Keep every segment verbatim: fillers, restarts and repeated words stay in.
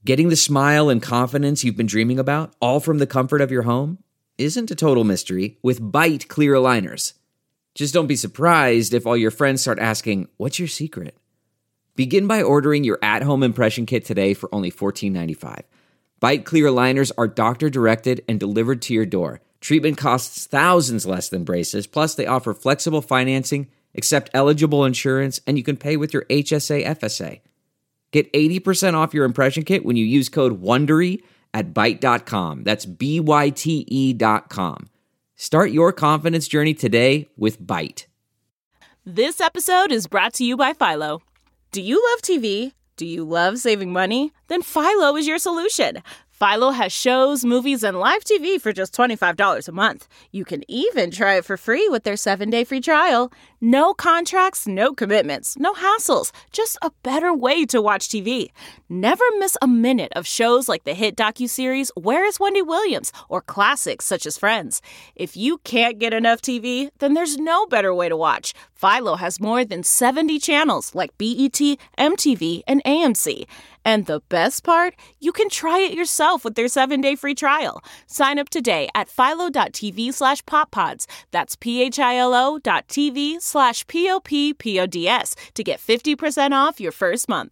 Getting the smile and confidence you've been dreaming about, all from the comfort of your home, isn't a total mystery with Byte clear aligners. Just don't be surprised if all your friends start asking, "What's your secret?" Begin by ordering your at-home impression kit today for only fourteen ninety-five. Byte clear aligners are doctor-directed and delivered to your door. Treatment costs thousands less than braces, plus they offer flexible financing, accept eligible insurance, and you can pay with your H S A F S A. Get eighty percent off your impression kit when you use code WONDERY at byte dot com. That's B Y T E dot com. Start your confidence journey today with Byte. This episode is brought to you by Philo. Do you love T V? Do you love saving money? Then Philo is your solution. Philo has shows, movies, and live T V for just twenty-five dollars a month. You can even try it for free with their seven-day free trial. No contracts, no commitments, no hassles. Just a better way to watch T V. Never miss a minute of shows like the hit docuseries Where is Wendy Williams? Or classics such as Friends. If you can't get enough T V, then there's no better way to watch. Philo has more than seventy channels like B E T, M T V, and A M C. And the best part? You can try it yourself with their seven-day free trial. Sign up today at philo.tv slash poppods. That's P-H-I-L-O dot TV slash P-O-P-P-O-D-S to get fifty percent off your first month.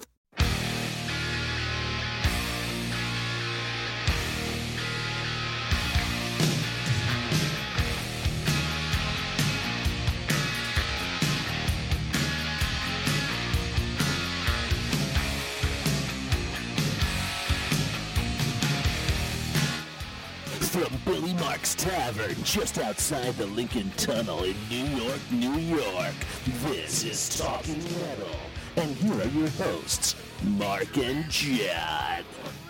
From Billy Mark's Tavern, just outside the Lincoln Tunnel in New York, New York, this is Talking Metal. And here are your hosts, Mark and John.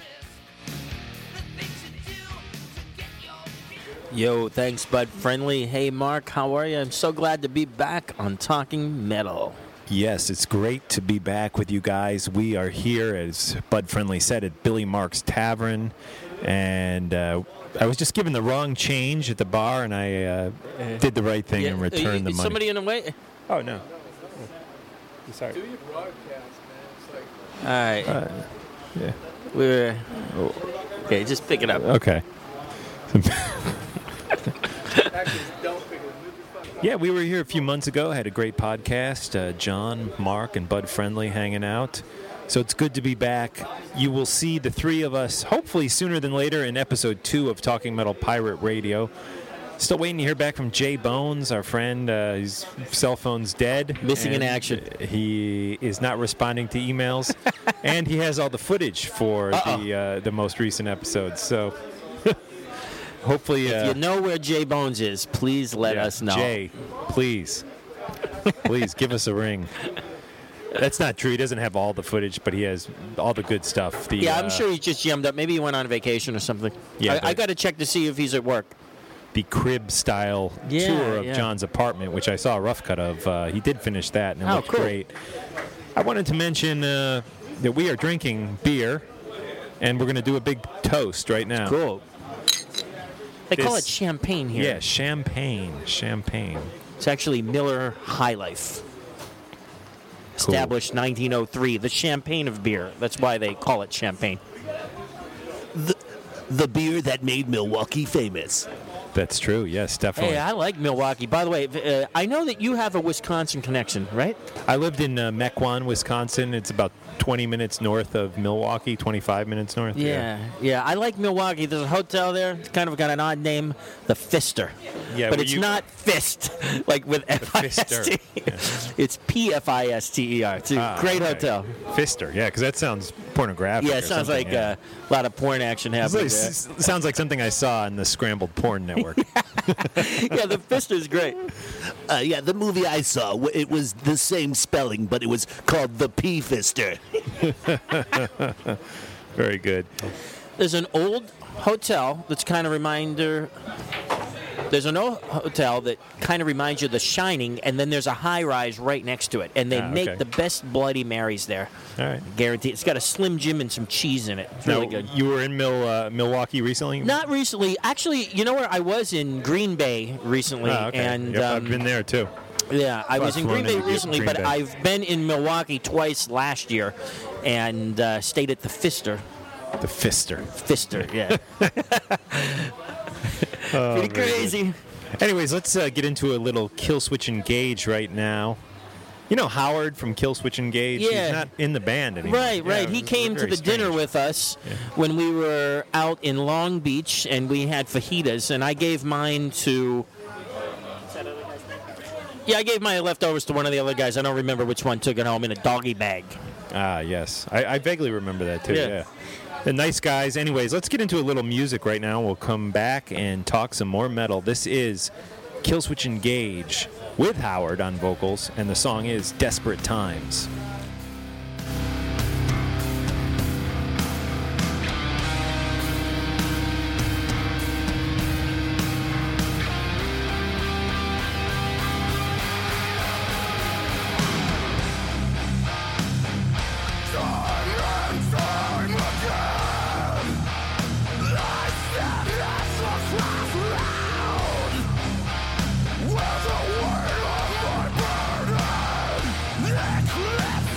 Yo, thanks, Bud Friendly. Hey, Mark, how are you? I'm so glad to be back on Talking Metal. Yes, it's great to be back with you guys. We are here, as Bud Friendly said, at Billy Mark's Tavern. And uh, I was just given the wrong change at the bar, and I uh, did the right thing Yeah, and returned the is money. somebody in the way? Oh, no. Sorry. Do your broadcast, man. It's like, All right. Uh, yeah. We're... Okay, just pick it up. Okay. actually, don't pick it up. Yeah, we were here a few months ago. Had a great podcast. Uh, John, Mark, and Bud Friendly hanging out. So it's good to be back. You will see the three of us, hopefully sooner than later, in episode two of Talking Metal Pirate Radio. Still waiting to hear back from Jay Bones, our friend. Uh, his cell phone's dead. Missing in and action. He is not responding to emails. And he has all the footage for Uh-oh. the uh, the most recent episodes. So hopefully... If uh, you know where Jay Bones is, please let yeah, us know. Jay, please. Please, give us a ring. That's not true. He doesn't have all the footage, but he has all the good stuff. The, Yeah, I'm uh, sure he just jammed up. Maybe he went on vacation or something. Yeah, I, I but- got to check to see if he's at work. the crib-style Yeah, tour of yeah. John's apartment, which I saw a rough cut of. Uh, he did finish that, and it Oh, looked cool. great. I wanted to mention uh, that we are drinking beer, and we're going to do a big toast right now. Cool. They call This- it champagne here. Yeah, champagne. Champagne. It's actually Miller High Life. Cool. Established nineteen oh three, the champagne of beer. That's why they call it champagne. The, the beer that made Milwaukee famous. That's true. Yes, definitely. Hey, I like Milwaukee. By the way, uh, I know that you have a Wisconsin connection, right? I lived in uh, Mequon, Wisconsin. It's about twenty minutes north of Milwaukee, twenty-five minutes north. Yeah, yeah. I like Milwaukee. There's a hotel there. It's kind of got an odd name, the Fister. Yeah, but well, it's you- not fist, like with F I S T. Fister. It's P F I S T E R. It's a Ah, great okay. hotel. Fister, yeah, because that sounds pornographic. Yeah, or it sounds something, like yeah. uh, a lot of porn action It's happening like- there. s- sounds like something I saw on the Scrambled Porn Network. Yeah, the Fister's great. Uh, yeah, the movie I saw, w- it was the same spelling, but it was called The P-Fister. Very good. There's an old hotel that's kind of reminder. There's an old hotel that kind of reminds you of The Shining, and then there's a high rise right next to it, and they Ah, make okay. the best Bloody Marys there. All right. Guaranteed. It's got a Slim Jim and some cheese in it. It's really Now, good. you were in Mil, uh, Milwaukee recently? Not recently. Actually, you know where I was in Green Bay recently, Ah, okay. and Yep, um, I've been there too. yeah, I was I've in Green flown Bay into recently, Green but Bay. I've been in Milwaukee twice last year, and uh, stayed at the Fister. The Fister. Fister, yeah. Oh, Pretty very crazy. good. Anyways, let's uh, get into a little Killswitch Engage right now. You know Howard from Killswitch Engage? Yeah. He's not in the band anymore. Right, Yeah, right. it He was came to very the dinner strange. with us Yeah. when we were out in Long Beach, and we had fajitas, and I gave mine to. Yeah, I gave my leftovers to one of the other guys. I don't remember which one took it home in a doggy bag. Ah, yes. I, I vaguely remember that, too, Yeah. yeah. The nice guys. Anyways, let's get into a little music right now. We'll come back and talk some more metal. This is Killswitch Engage with Howard on vocals, and the song is Desperate Times. Well, the word of my burden, eclipse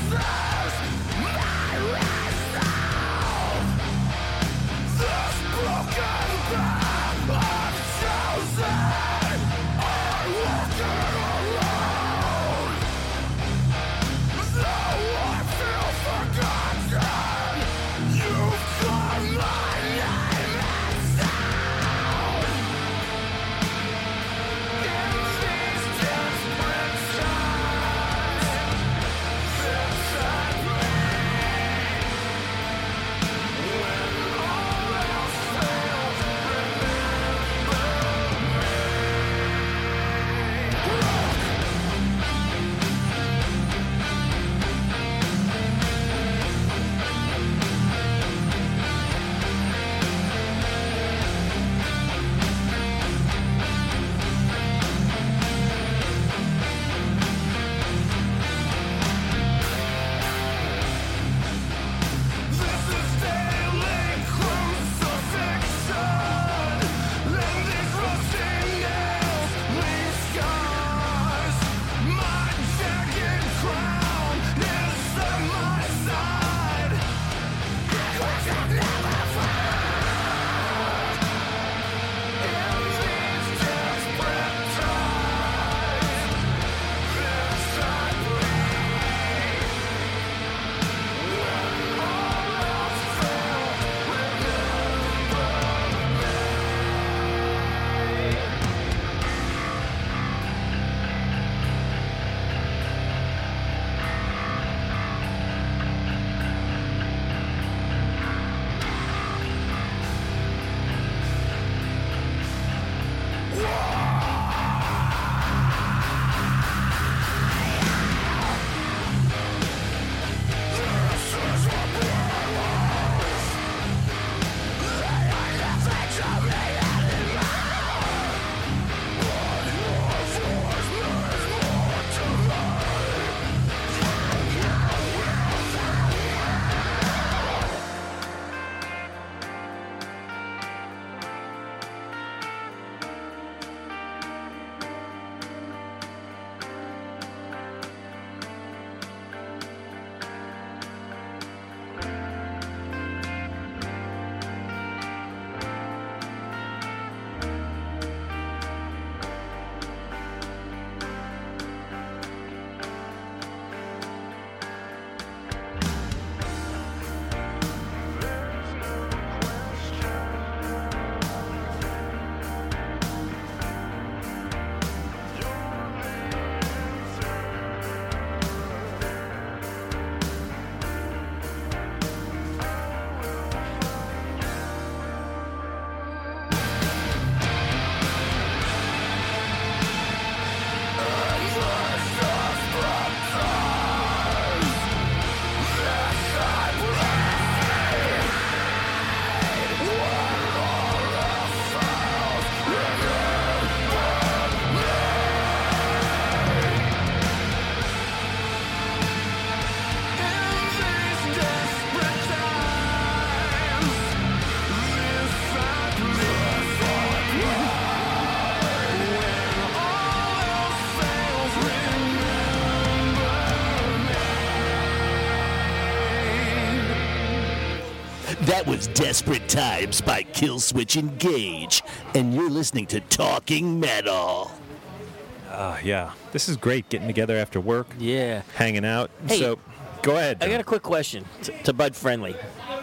That was Desperate Times by Killswitch Engage, and you're listening to Talking Metal. Uh, yeah, this is great getting together after work, Yeah. hanging out. Hey, so, go ahead. I John. got a quick question t- to Bud Friendly.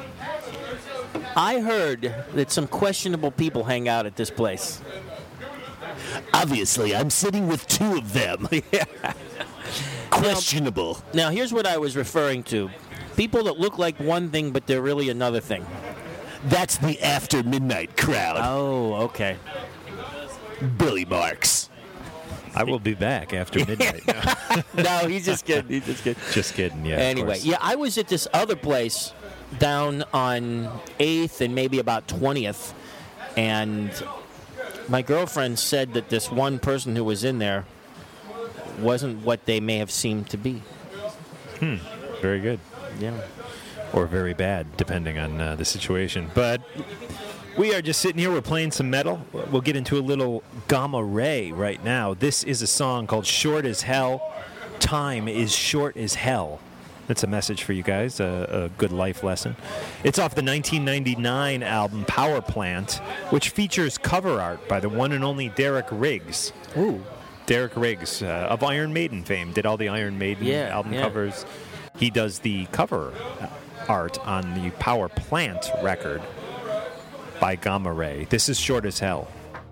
I heard that some questionable people hang out at this place. Obviously, I'm sitting with two of them. Questionable. Now, here's what I was referring to. People that look like one thing, but they're really another thing. That's the After Midnight crowd. Oh, okay. Billy Marks. I will be back after midnight. No. No, he's just kidding. He's just kidding. Just kidding, yeah. of Anyway, course. yeah, I was at this other place down on eighth and maybe about twentieth, and my girlfriend said that this one person who was in there wasn't what they may have seemed to be. Very good. Yeah. Or very bad, depending on uh, the situation. But we are just sitting here. We're playing some metal. We'll get into a little Gamma Ray right now. This is a song called Short as Hell. Time is short as hell. That's a message for you guys, a, a good life lesson. It's off the nineteen ninety-nine album Power Plant, which features cover art by the one and only Derek Riggs. Ooh. Derek Riggs uh, of Iron Maiden fame did all the Iron Maiden Yeah, album yeah. covers. He does the cover art on the Power Plant record by Gamma Ray. This is Short as Hell.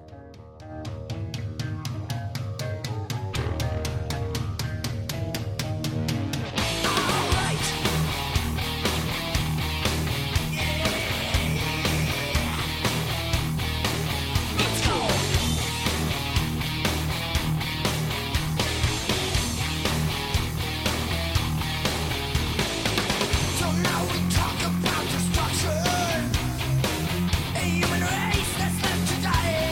So now we talk about destruction, a human race that's left to die.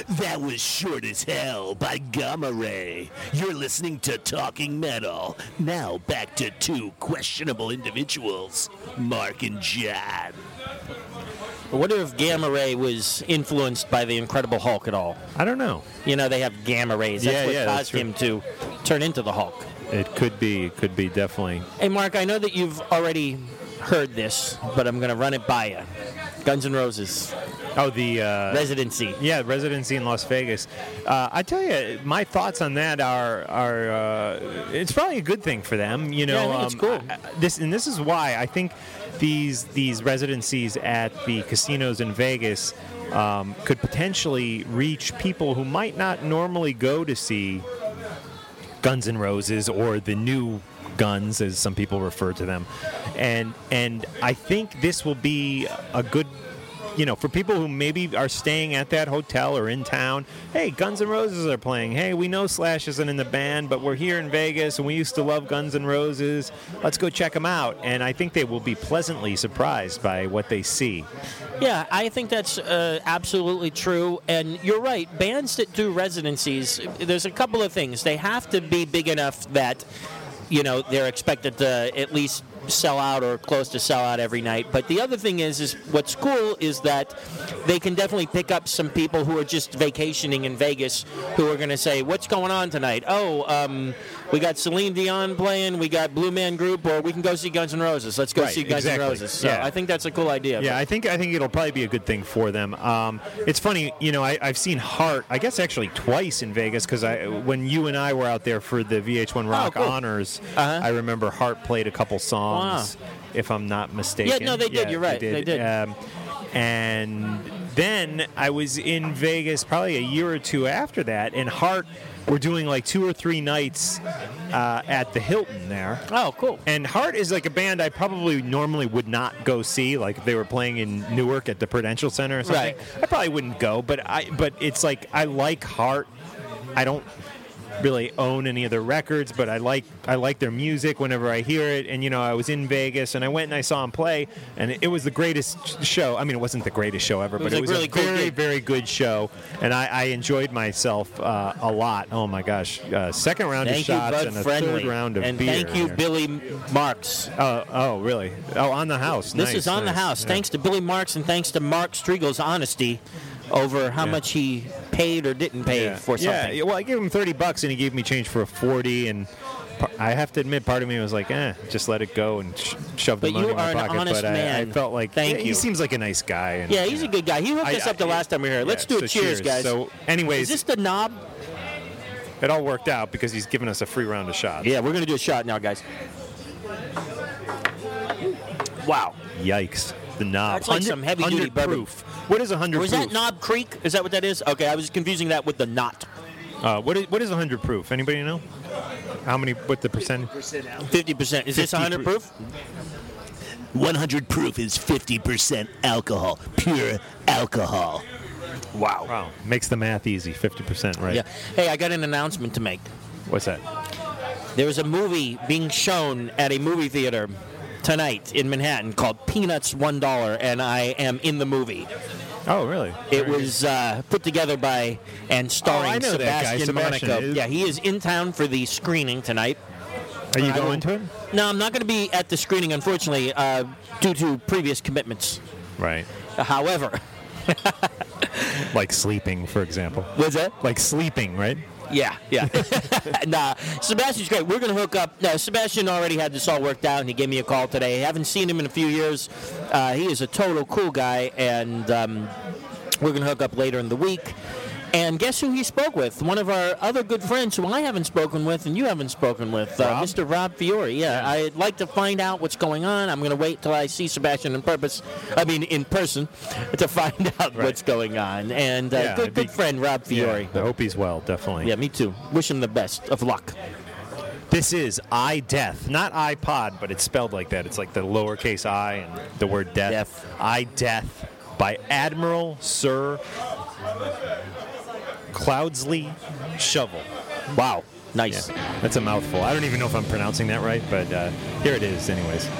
That was Short as Hell by Gamma Ray. You're listening to Talking Metal. Now back to two questionable individuals, Mark and John. I wonder if Gamma Ray was influenced by the Incredible Hulk at all. I don't know. You know, they have gamma rays. That's Yeah, what yeah, that's caused him to turn into the Hulk. It could be. It could be definitely. Hey, Mark, I know that you've already heard this, but I'm going to run it by you. Guns N' Roses, Oh, the uh, residency. yeah, residency in Las Vegas. Uh, I tell you, my thoughts on that are are uh, it's probably a good thing for them. You know, Yeah, I think it's um, cool. I- this and this is why I think these these residencies at the casinos in Vegas um, could potentially reach people who might not normally go to see Guns N' Roses or the new Guns, as some people refer to them, and and I think this will be a good, you know, for people who maybe are staying at that hotel or in town. Hey, Guns N' Roses are playing. Hey, we know Slash isn't in the band, but we're here in Vegas and we used to love Guns N' Roses. Let's go check them out. And I think they will be pleasantly surprised by what they see. Yeah, I think that's uh, absolutely true. And you're right. Bands that do residencies, there's a couple of things. They have to be big enough that, you know, they're expected to at least sell out or close to sell out every night. But the other thing is, is what's cool is that they can definitely pick up some people who are just vacationing in Vegas who are going to say, what's going on tonight? Oh, um, we got Celine Dion playing, we got Blue Man Group, or we can go see Guns N' Roses. Let's go Right, see Guns exactly. N' Roses. So Yeah. I think that's a cool idea. Yeah, I think I think it'll probably be a good thing for them. Um, it's funny, you know, I, I've seen Heart, I guess actually twice in Vegas, because I when you and I were out there for the V H one Rock cool. Honors, Uh-huh. I remember Heart played a couple songs, if I'm not mistaken. Yeah, no, they did. You're right. They did. Um, and then I was in Vegas probably a year or two after that, and Heart were doing like two or three nights uh, at the Hilton there. Oh, cool. And Heart is like a band I probably normally would not go see. Like if they were playing in Newark at the Prudential Center or something, Right. I probably wouldn't go. But I, but it's like I like Heart. I don't really own any of their records, but I like I like their music whenever I hear it. And you know, I was in Vegas and I went and I saw them play, and it, it was the greatest show. I mean, it wasn't the greatest show ever, It but was it a was really a cool very gig. very good show, and I, I enjoyed myself uh, a lot. Oh my gosh! Uh, second round Thank of you, shots Bud and a Friendly. third round of and beer. thank you, here. Billy Marks. Oh, oh, really? Oh, on the house. This Nice, is on the nice. house. Yeah. Thanks to Billy Marks and thanks to Mark Striegel's honesty over how Yeah. much he paid or didn't pay Yeah. for something. Yeah, well, I gave him thirty bucks and he gave me change for a forty, and par- I have to admit, part of me was like, eh, just let it go and sh- shove the But money you in my are an pocket. honest but I, I man. felt like Thank yeah, you. he seems like a nice guy. And, Yeah, he's a good guy. He hooked I- us up the I- last time we were here. Let's yeah, do a so cheers, guys. So, anyways, is this the knob? it all worked out because he's given us a free round of shots. Yeah, we're going to do a shot now, guys. Wow. Yikes. The knob. That's like some heavy-duty hundred bourbon. proof. What is a hundred Or is proof? that Knob Creek? Is that what that is? Okay, I was confusing that with the knot. Uh, what is what is a hundred proof? Anybody know? How many? What the percent? fifty percent. Is this fifty one hundred proof? one hundred proof is fifty percent alcohol, pure alcohol. Wow. Wow, makes the math easy. Fifty percent, right? Yeah. Hey, I got an announcement to make. What's that? There was a movie being shown at a movie theater tonight in Manhattan called Peanuts one dollar, and I am in the movie. Oh, really? It was uh, put together by and starring Oh, I know that guy, Sebastian Sebastian. Monaco. Is- Yeah, he is in town for the screening tonight. Are you I going don't- to it? No, I'm not going to be at the screening, unfortunately, uh, due to previous commitments. Right. However, Like sleeping, for example. was that? Like sleeping, right? Yeah, yeah. Nah, Sebastian's great. We're going to hook up. No, Sebastian already had this all worked out, and he gave me a call today. I haven't seen him in a few years. Uh, he is a total cool guy, and um, we're going to hook up later in the week. And guess who he spoke with? One of our other good friends who I haven't spoken with and you haven't spoken with, uh, Rob? Mister Rob Fiore. Yeah, I'd like to find out what's going on. I'm going to wait till I see Sebastian in purpose. I mean, in person, to find out Right. what's going on. And uh, Yeah, good, it'd be- good friend Rob Fiore. Yeah, I hope he's well, definitely. Yeah, me too. Wish him the best of luck. This is I Death, not iPod, but it's spelled like that. It's like the lowercase I and the word death. Death. I Death by Admiral Sir Cloudsley Shovel. Wow. Nice. Yeah, that's a mouthful. I don't even know if I'm pronouncing that right, but uh, here it is, anyways.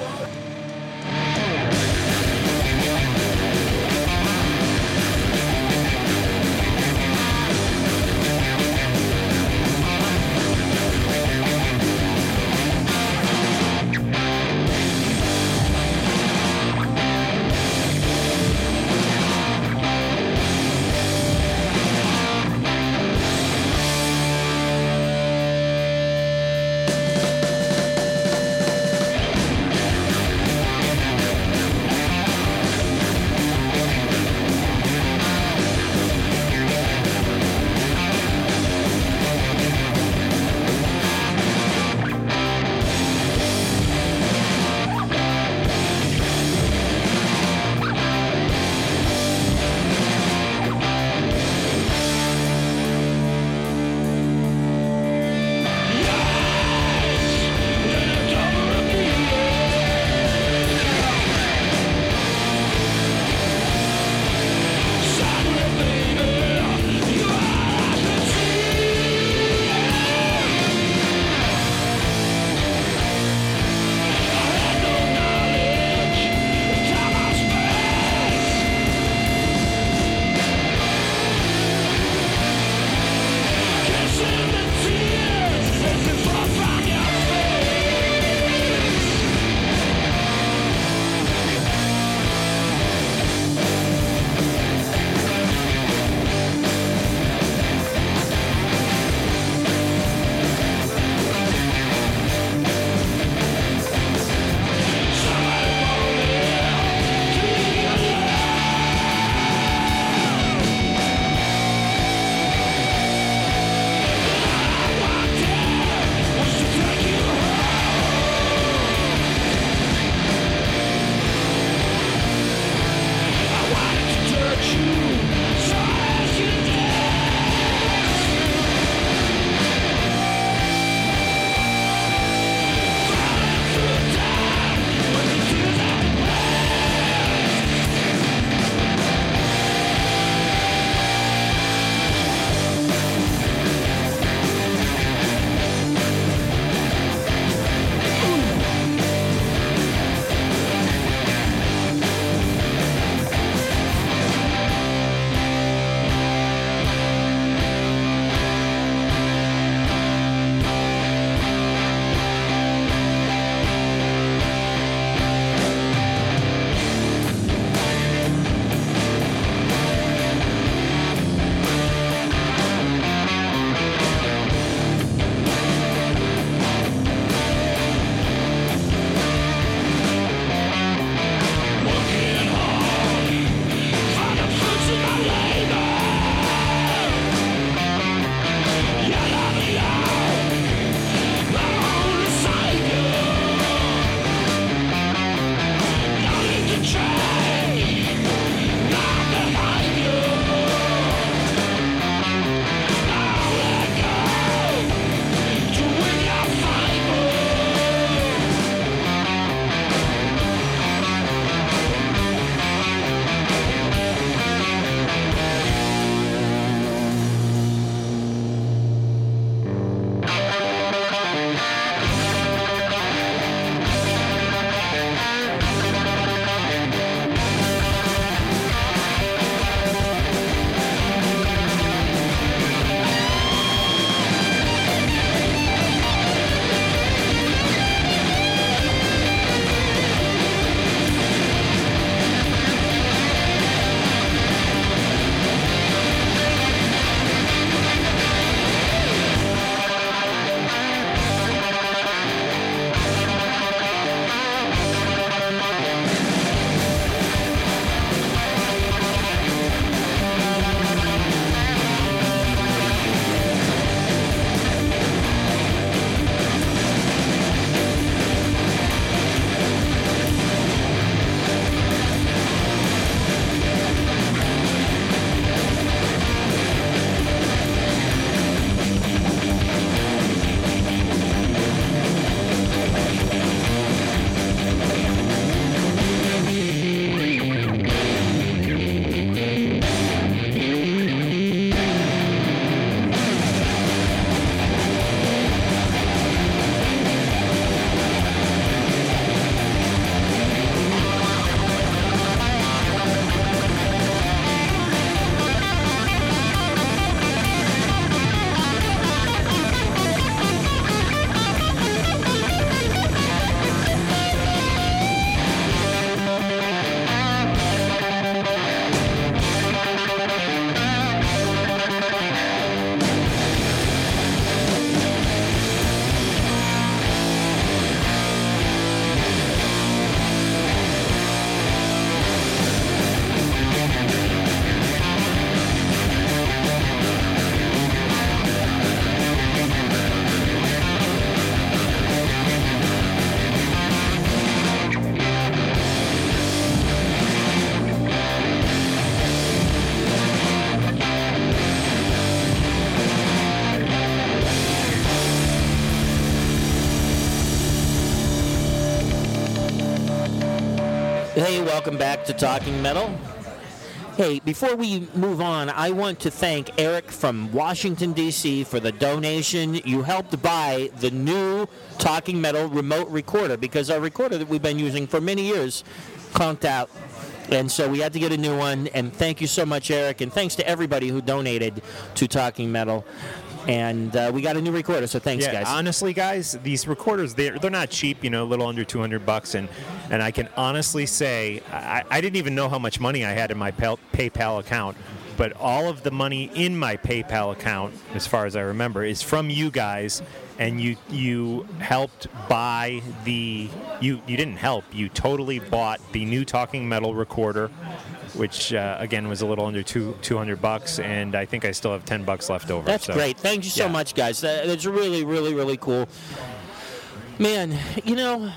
Hey, welcome back to Talking Metal. Hey, before we move on, I want to thank Eric from Washington, D C for the donation. You helped buy the new Talking Metal remote recorder because our recorder that we've been using for many years conked out. And so we had to get a new one. And thank you so much, Eric. And thanks to everybody who donated to Talking Metal. And uh, we got a new recorder, so thanks, yeah, guys. Honestly, guys, these recorders, they're, they're not cheap, you know, a little under two hundred bucks. And, and I can honestly say, I, I didn't even know how much money I had in my Pay- PayPal account. But all of the money in my PayPal account, as far as I remember, is from you guys. And you you helped buy the, you, you didn't help, you totally bought the new Talking Metal recorder, which, uh, again, was a little under two, 200 bucks, and I think I still have ten bucks left over. That's so. great. Thank you so Yeah. much, guys. That, that's really, really, really cool. Man, you know,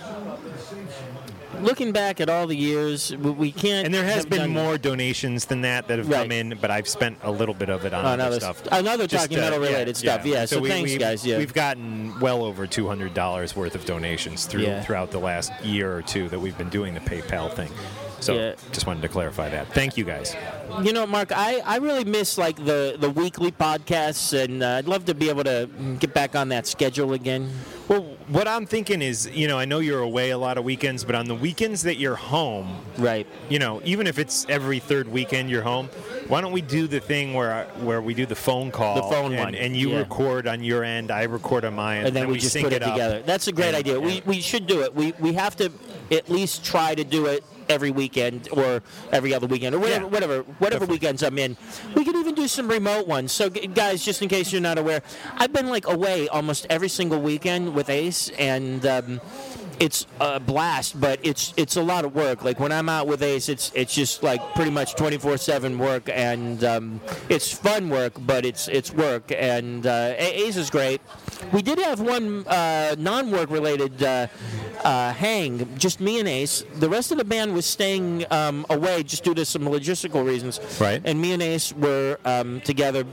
looking back at all the years, we, we can't... And there has have been done more donations than that that have Right. come in, but I've spent a little bit of it on Another other stuff. stuff. Another Just, Talking uh, Metal-related yeah, stuff, yeah. So we, thanks, we, guys, yeah. We've gotten well over two hundred dollars worth of donations through Yeah. throughout the last year or two that we've been doing the PayPal thing. So Yeah. just wanted to clarify that. Thank you, guys. You know, Mark, I, I really miss, like, the, the weekly podcasts, and uh, I'd love to be able to get back on that schedule again. Well, what I'm thinking is, you know, I know you're away a lot of weekends, but on the weekends that you're home, Right. you know, even if it's every third weekend you're home, why don't we do the thing where where we do the phone call? The phone and, one, and you yeah. record on your end, I record on my end, And then we just sync put it, up. together. That's a great And- idea. We, and- we should do it. We, we have to at least try to do it every weekend or every other weekend or whatever Yeah. whatever, whatever Definitely. weekends I'm in. We could even do some remote ones. So, g- guys, just in case you're not aware, I've been like away almost every single weekend with Ace, and um, it's a blast, but it's it's a lot of work. Like when I'm out with Ace, it's it's just like pretty much twenty-four seven work, and um, it's fun work, but it's it's work. And uh, A- Ace is great. We did have one uh, non-work related uh, uh, hang, just me and Ace. The rest of the band was staying um, away just due to some logistical reasons. Right. And me and Ace were um, together,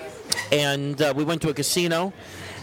and uh, we went to a casino.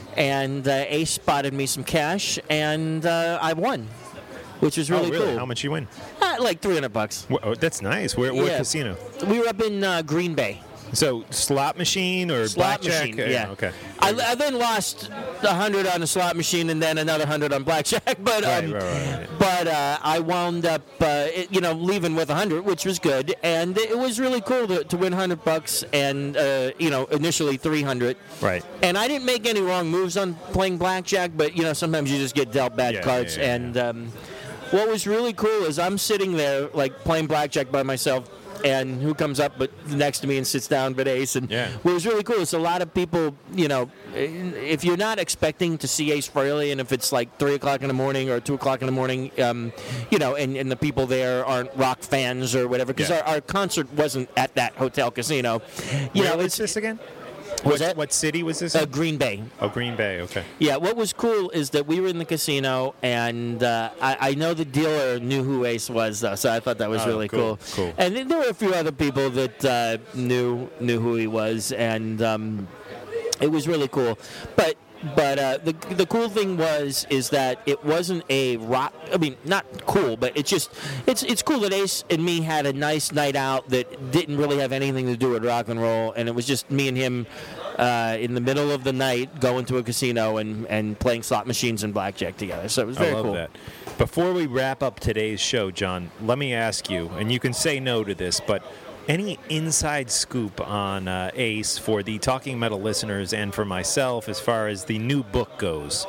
And uh, Ace spotted me some cash, and uh, I won, which was really, oh, really? cool. How much you win? Uh, like three hundred bucks. Wh- Oh, that's nice. Where, what Yeah. casino? We were up in uh, Green Bay. So slot machine or Slot blackjack? machine, Uh, yeah. Okay. I, I then lost a hundred on the slot machine, and then another hundred on blackjack. But Right, um, right, right, right. but uh, I wound up, uh, it, you know, leaving with a hundred, which was good, and it was really cool to, to win hundred bucks, and uh, you know, initially three hundred. Right. And I didn't make any wrong moves on playing blackjack, but you know, sometimes you just get dealt bad Yeah, cards. yeah, yeah, and um, what was really cool is I'm sitting there like playing blackjack by myself. And who comes up but next to me and sits down but Ace. And Yeah. what was really cool is a lot of people, you know, if you're not expecting to see Ace Frehley, and if it's like three o'clock in the morning or two o'clock in the morning, um, you know, and, and the people there aren't rock fans or whatever, because Yeah. our, our concert wasn't at that hotel casino. You Where know, was it's this again? Was what, that- what city was this uh, in? Green Bay. Oh, Green Bay. Okay. Yeah, what was cool is that we were in the casino, and uh, I, I know the dealer knew who Ace was, though, so I thought that was Oh, really cool, cool. cool. And then there were a few other people that uh, knew knew who he was, and um, it was really cool. But but uh, the the cool thing was is that it wasn't a rock. I mean, not cool, but it's just it's it's cool that Ace and me had a nice night out that didn't really have anything to do with rock and roll, and it was just me and him. Uh, in the middle of the night, going to a casino and, and playing slot machines and blackjack together. So it was very I love cool. that. Before we wrap up today's show, John, let me ask you, and you can say no to this, but any inside scoop on uh, Ace for the Talking Metal listeners and for myself as far as the new book goes?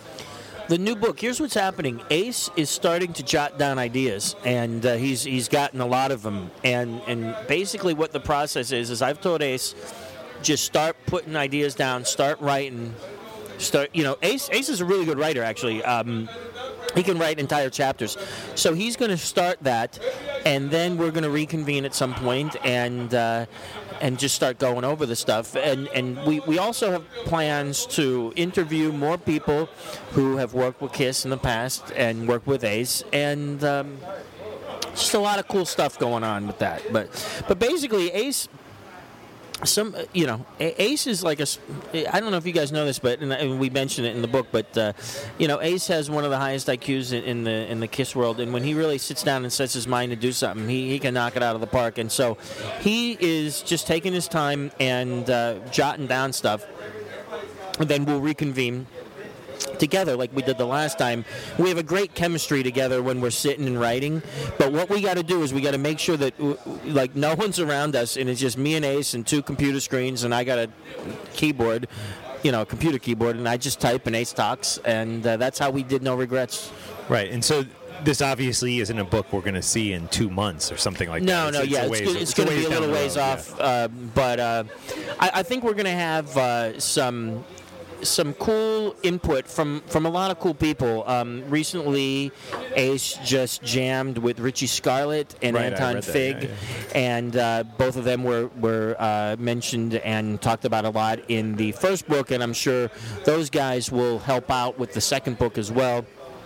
The new book. Here's what's happening. Ace is starting to jot down ideas, and uh, he's he's gotten a lot of them. And and basically, what the process is is I've told Ace, just start putting ideas down, start writing, start. You know, Ace Ace is a really good writer, actually. Um, he can write entire chapters, so he's going to start that, and then we're going to reconvene at some point and. Uh, and just start going over the stuff. And and we, we also have plans to interview more people who have worked with KISS in the past and worked with Ace. And um, just a lot of cool stuff going on with that. But but basically, Ace some, uh, you know, A- Ace is like a. s- I don't know if you guys know this, but and, and we mentioned it in the book. But uh, you know, Ace has one of the highest I Qs in, in the in the Kiss world, and when he really sits down and sets his mind to do something, he, he can knock it out of the park. And so, he is just taking his time and uh, jotting down stuff. And then we'll reconvene together like we did the last time. We have a great chemistry together when we're sitting and writing, but what we got to do is we got to make sure that w- w- like no one's around us and it's just me and Ace and two computer screens, and I got a keyboard, you know, a computer keyboard, and I just type and Ace talks, and uh, that's how we did No Regrets. Right, and so this obviously isn't a book we're going to see in two months or something like No, that. no, yeah, a it's, ways- go- it's a going to be a down little the ways road, off, uh, but uh, I, I think we're going to have uh, some some cool input from, from a lot of cool people. Um, recently, Ace just jammed with Richie Scarlett and Right, I Anton read that, Fig, yeah, and uh, both of them were were uh, mentioned and talked about a lot in the first book, and I'm sure those guys will help out with the second book as well.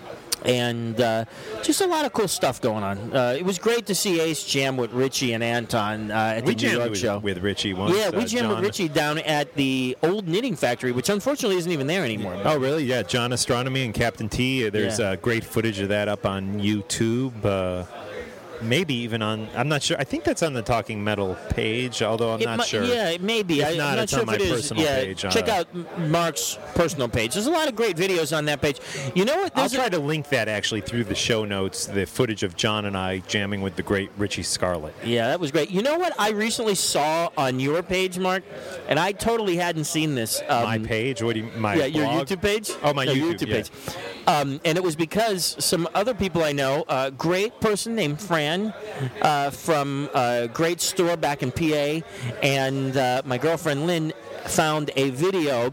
And uh, just a lot of cool stuff going on. Uh, it was great to see Ace jam with Richie and Anton uh, at We the New jammed York with, show. with Richie once. Yeah, we uh, jammed with John- Richie down at the old knitting factory, which unfortunately isn't even there anymore. Oh, really? Yeah, John Astronomy and Captain T. There's Yeah. uh, great footage of that up on YouTube. Uh, maybe even on, I'm not sure. I think that's on the Talking Metal page, although I'm It not mi- sure. Yeah, it may be. If I, not, I'm not it's sure on if my it is. personal yeah, page, uh, check out M- Mark's personal page. There's a lot of great videos on that page. You know what? I'll There's a- try to link that actually through the show notes, the footage of John and I jamming with the great Richie Scarlett. Yeah, that was great. You know what I recently saw on your page, Mark? And I totally hadn't seen this. Um, my page? What do you, my yeah, your blog? YouTube page. Oh, my No, YouTube, YouTube yeah. page. Um, and it was because some other people I know, a great person named Fran uh, from a great store back in P A, and uh, my girlfriend Lynn found a video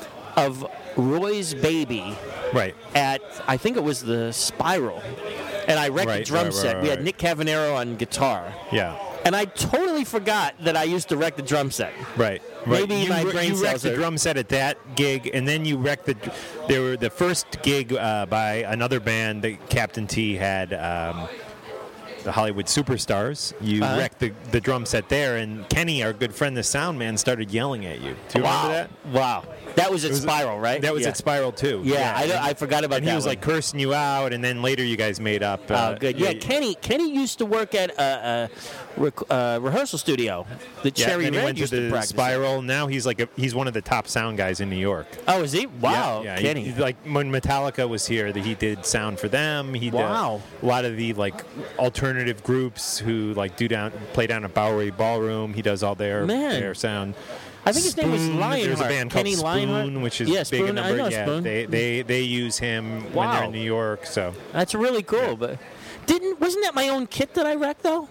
of Roy's baby Right. at, I think it was the Spiral. And I wrecked Right, the drum right, right, set. We had right. Nick Cavanero on guitar. Yeah. And I totally forgot that I used to wreck the drum set. Right. Maybe right. you, my wre- brain you wrecked cells the are- drum set at that gig, and then you wrecked the. There were the first gig uh, by another band that Captain T had. Um, the Hollywood Superstars. You Uh-huh. wrecked the, the drum set there, and Kenny, our good friend, the sound man, started yelling at you. Do you wow. remember that? Wow. That was at It was- Spiral, right? That was yeah. at Spiral too. Yeah, I don't- I forgot about and that he was one. like cursing you out, and then later you guys made up. Oh, uh, good. Yeah, Kenny. Kenny used to work at a, a rec- uh, rehearsal studio. The Yeah, Cherry then he Red went to used to the practice. at. Spiral. Now he's like a, he's one of the top sound guys in New York. Oh, is he? Wow, Yeah, yeah. Kenny. He, he- like when Metallica was here, that he did sound for them. He did Wow. a lot of the like alternative groups who like do down play down at Bowery Ballroom. He does all their Man. their sound. I think his name was Spoon, Lionheart. There's a band Kenny called Lionheart? Spoon, which is Yeah, big in Spoon, I number. know yeah, Spoon. they they they use him when Wow. they're in New York. So That's really cool. But didn't wasn't that my own kit that I wrecked though?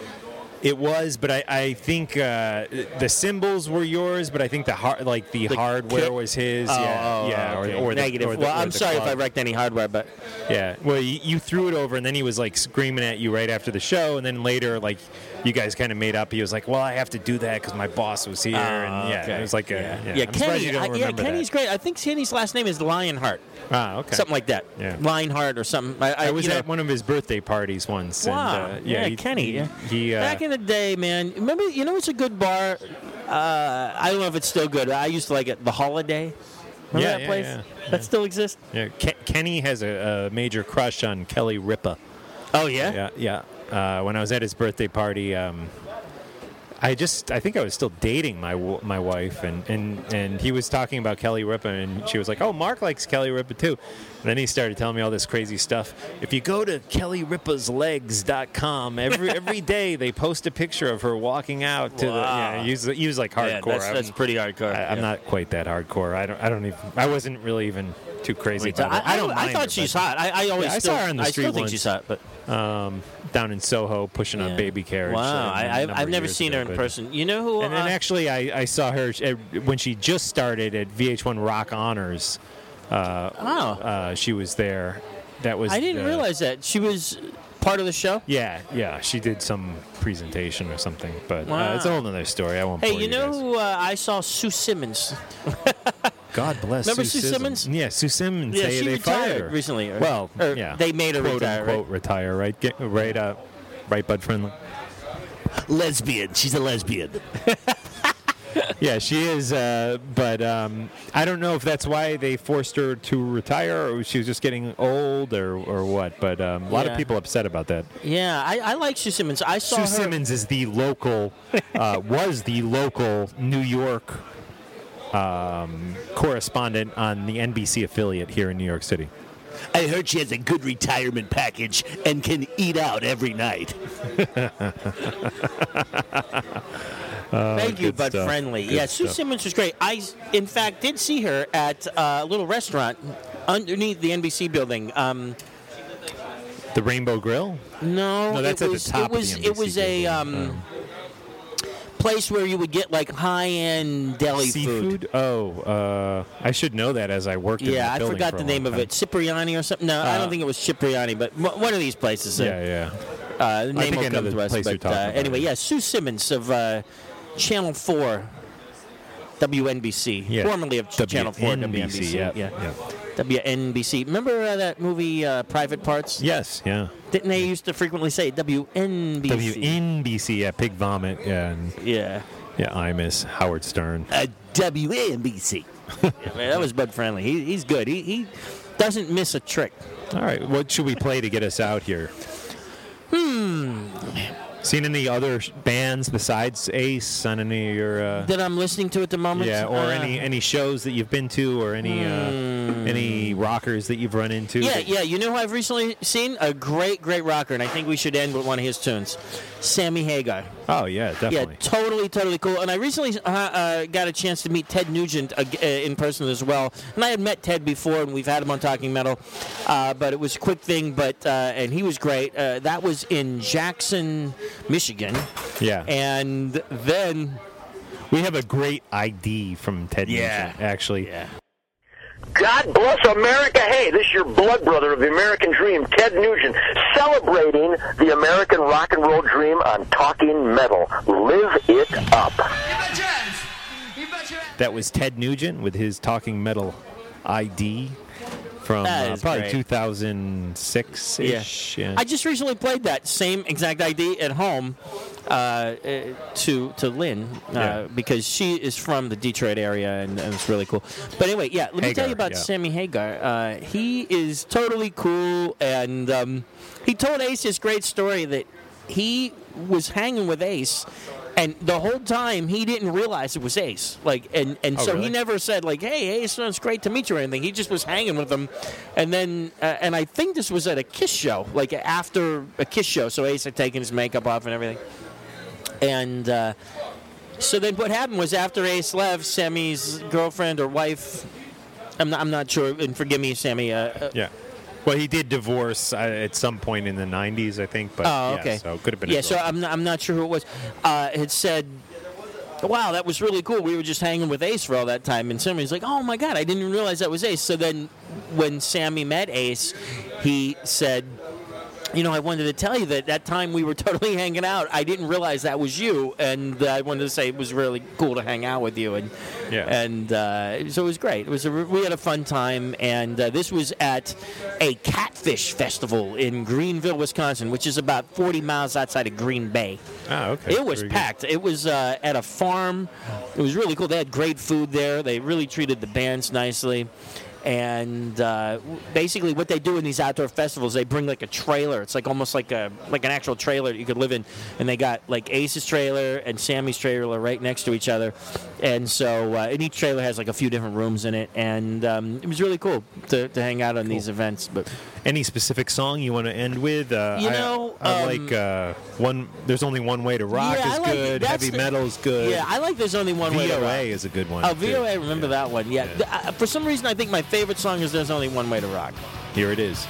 it was, but I I think uh, the cymbals were yours, but I think the har- like the, The hardware kit? was his. Oh, yeah, oh, yeah, okay. or, or the negative. or the- well, or I'm the sorry if club. I wrecked any hardware, but Yeah. Well, you, you threw it over, and then he was like screaming at you right after the show, and then later, like, you guys kind of made up. He was like, "Well, I have to do that because my boss was here," and yeah, Ah, okay. it was like a yeah, yeah. yeah I'm surprised Kenny. you don't I, yeah, remember Kenny's that. great. I think Kenny's last name is Lionheart, Ah, okay. something like that. Yeah. Lionheart or something. I, I, I was you know, at one of his birthday parties once. Wow. And, uh, yeah, he, Kenny. He, yeah. he, uh, Back in the day, man. Remember, you know, it's a good bar. Uh, I don't know if it's still good. I used to like it. The Holiday. Remember Yeah, that yeah, place? yeah, That still exists? yeah, Ke- Kenny has a, a major crush on Kelly Ripa. Oh yeah. Yeah, yeah. Uh, when I was at his birthday party, um, I just I think I was still dating my w- my wife, and, and, and he was talking about Kelly Ripa, and she was like, "Oh, Mark likes Kelly Ripa too." And then he started telling me all this crazy stuff. If you go to kelly ripas legs dot com, every every day they post a picture of her walking out to Wow. the. Yeah, he was, he was like Yeah, hardcore. that's, I'm- that's pretty hardcore. I, I'm yeah. not quite that hardcore. I don't. I don't even. I wasn't really even too crazy I, about it. I don't. I, mind thought her, she's but, hot. I, I always Yeah, I still, saw her on the I street still think once. she's hot, but Um, down in Soho, pushing yeah. a baby carriage. Wow, uh, I, a I've, number I've of never years seen ago, her in but- person. You know who? And then uh, actually, I, I saw her uh, when she just started at V H one Rock Honors. Uh, Oh. uh, she was there. That was. I didn't uh, realize that she was part of the show. Yeah, yeah, she did some presentation or something, but Wow. uh, it's a whole other story. I won't. Hey, bore you know guys. who uh, I saw? Sue Simmons. God bless. Remember Sue Sue Simmons? Simmons? Yeah, Sue Simmons. Yeah, they, she they retired fired her. recently. or- Well, or yeah, they made her quote retire, unquote retire, right? Get, right, uh, right, Bud Friendly. Lesbian. She's a lesbian. Yeah, she is. Uh, but um, I don't know if that's why they forced her to retire, or she was just getting old, or, or what. But um, a lot Yeah. of people upset about that. Yeah, I, I like Sue Simmons. I saw Sue her. Simmons is the local, uh, was the local New York um, correspondent on the N B C affiliate here in New York City. I heard she has a good retirement package and can eat out every night. Thank you, good Bud stuff. Friendly. Good Yeah, Sue stuff. Simmons was great. I, in fact, did see her at uh, a little restaurant underneath the N B C building. Um, The Rainbow Grill? no, No, that's it at the was, top It of the was, N B C it was a building. um, place where you would get like high-end deli food. Seafood? Oh, uh, I should know that as I worked in Yeah, that I building forgot for a the long name of time. it. Cipriani or something? No, I Uh, don't think it was Cipriani, but m- one of these places. uh, Yeah, yeah. Uh, the name think will I know come the to us. place you're But uh, talking about. anyway, yeah, Sue Simmons of uh, Channel four, W N B C, Yeah. formerly of Channel four, W N B C. yeah. yeah. yeah. W N B C. Remember uh, that movie, uh, Private Parts? Yes, yeah. Didn't they used to frequently say W N B C? W N B C, yeah, Pig Vomit, yeah, and Yeah. yeah, Imus, Howard Stern. Uh, W N B C. Yeah, man, that was Bud Friendly. He, he's good. He, he doesn't miss a trick. All right, what should we play to get us out here? Hmm. Seen any other sh- bands besides Ace on any of your? Uh, That I'm listening to at the moment? yeah, or Uh, any any shows that you've been to, or any uh, any rockers that you've run into? Yeah, that- yeah. You know who I've recently seen? A great, great rocker, and I think we should end with one of his tunes. Sammy Hagar. Oh yeah, definitely. Yeah, totally, totally cool. And I recently uh, uh, got a chance to meet Ted Nugent uh, uh, in person as well. And I had met Ted before, and we've had him on Talking Metal, uh, but it was a quick thing. But uh, and he was great. Uh, that was in Jackson, Michigan, Yeah. and then We have a great I D from Ted Yeah. Nugent, actually. yeah. God bless America. Hey, this is your blood brother of the American Dream, Ted Nugent, celebrating the American rock and roll dream on Talking Metal. Live it up. That was Ted Nugent with his Talking Metal I D from That uh, is probably great. two thousand six-ish. Yeah. I just recently played that same exact I D at home uh, uh, to to Lynn uh, Yeah. because she is from the Detroit area and, and it's really cool. But anyway, yeah, let me tell Hagar, you about yeah. Sammy Hagar. Uh, he is totally cool, and um, he told Ace this great story that he was hanging with Ace. And the whole time he didn't realize it was Ace, like, and, and Oh, so he really? never said like, "Hey, Ace, it's great to meet you" or anything. He just was hanging with him, and then, uh, and I think this was at a Kiss show, like after a Kiss show. So Ace had taken his makeup off and everything, and uh, so then what happened was after Ace left, Sammy's girlfriend or wife, I'm not, I'm not sure, and forgive me, Sammy. Uh, uh, yeah. Well, he did divorce uh, at some point in the nineties, I think. But Oh, yeah, okay. so it could have been. Yeah, his so girlfriend. I'm not, I'm not sure who it was. Uh, had said, "Wow, that was really cool. We were just hanging with Ace for all that time." And somebody's like, "Oh my God, I didn't even realize that was Ace." So then, when Sammy met Ace, he said, "You know, I wanted to tell you that that time we were totally hanging out. I didn't realize that was you, and uh, I wanted to say it was really cool to hang out with you." And Yeah. and uh, so it was great. It was a, we had a fun time, and uh, this was at a catfish festival in Greenville, Wisconsin, which is about forty miles outside of Green Bay. Oh, okay. It was Very good. packed. It was uh, at a farm. It was really cool. They had great food there. They really treated the bands nicely. And uh, basically, what they do in these outdoor festivals, they bring like a trailer. It's like almost like a like an actual trailer that you could live in. And they got like Ace's trailer and Sammy's trailer right next to each other. And so, uh, and each trailer has like a few different rooms in it. And um, it was really cool to, to hang out on these events. But Any specific song you want to end with? Uh, You I- know, I, um, like uh, one. There's only one way to rock Yeah, I is like it. good. That's Heavy the- metal is good. yeah, I like There's Only One Way V to O A Rock. is a good one. Oh, V O A, too. remember that one. Yeah. Yeah. Th- uh, For some reason, I think my favorite song is There's Only One Way to Rock. Here it is.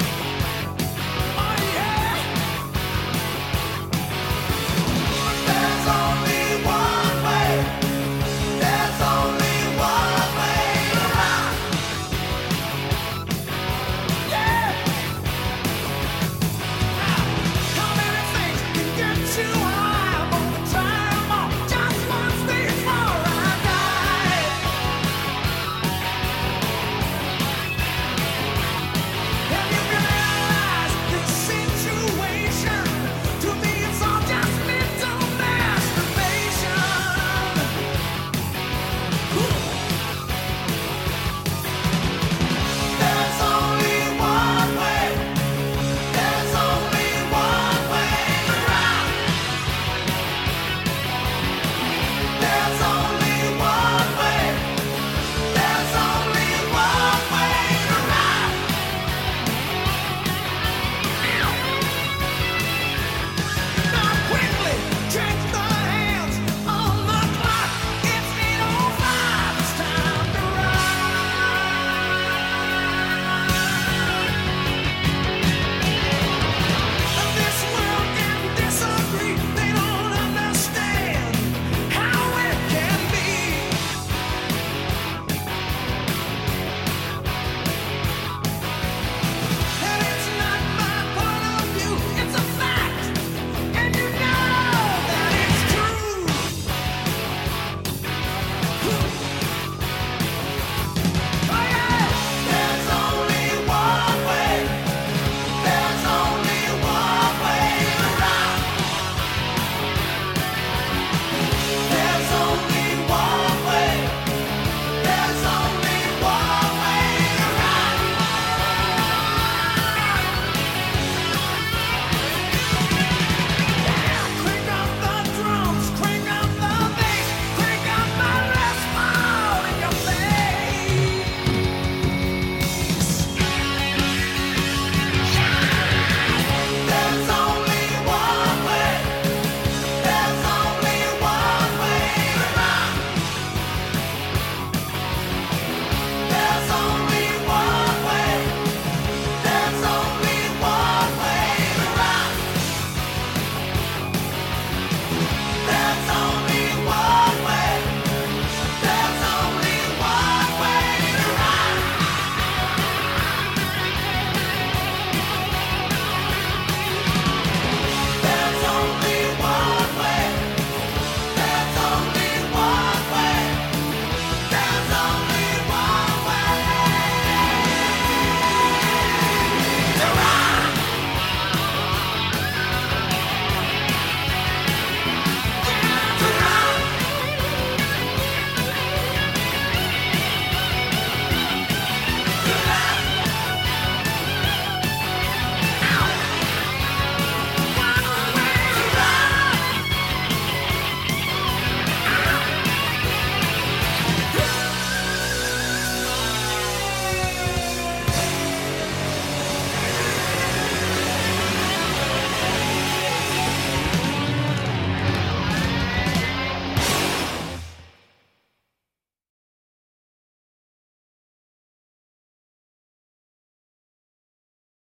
Yeah.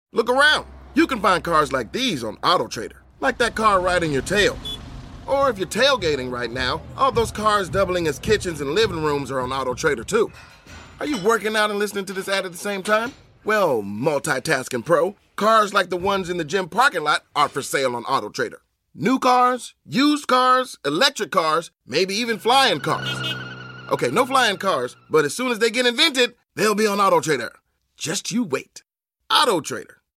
Look around. You can find cars like these on AutoTrader, like that car riding your tail. Or if you're tailgating right now, all those cars doubling as kitchens and living rooms are on AutoTrader too. Are you working out and listening to this ad at the same time? Well, multitasking pro, cars like the ones in the gym parking lot are for sale on AutoTrader. New cars, used cars, electric cars, maybe even flying cars. Okay, no flying cars, but as soon as they get invented, they'll be on AutoTrader. Just you wait. AutoTrader.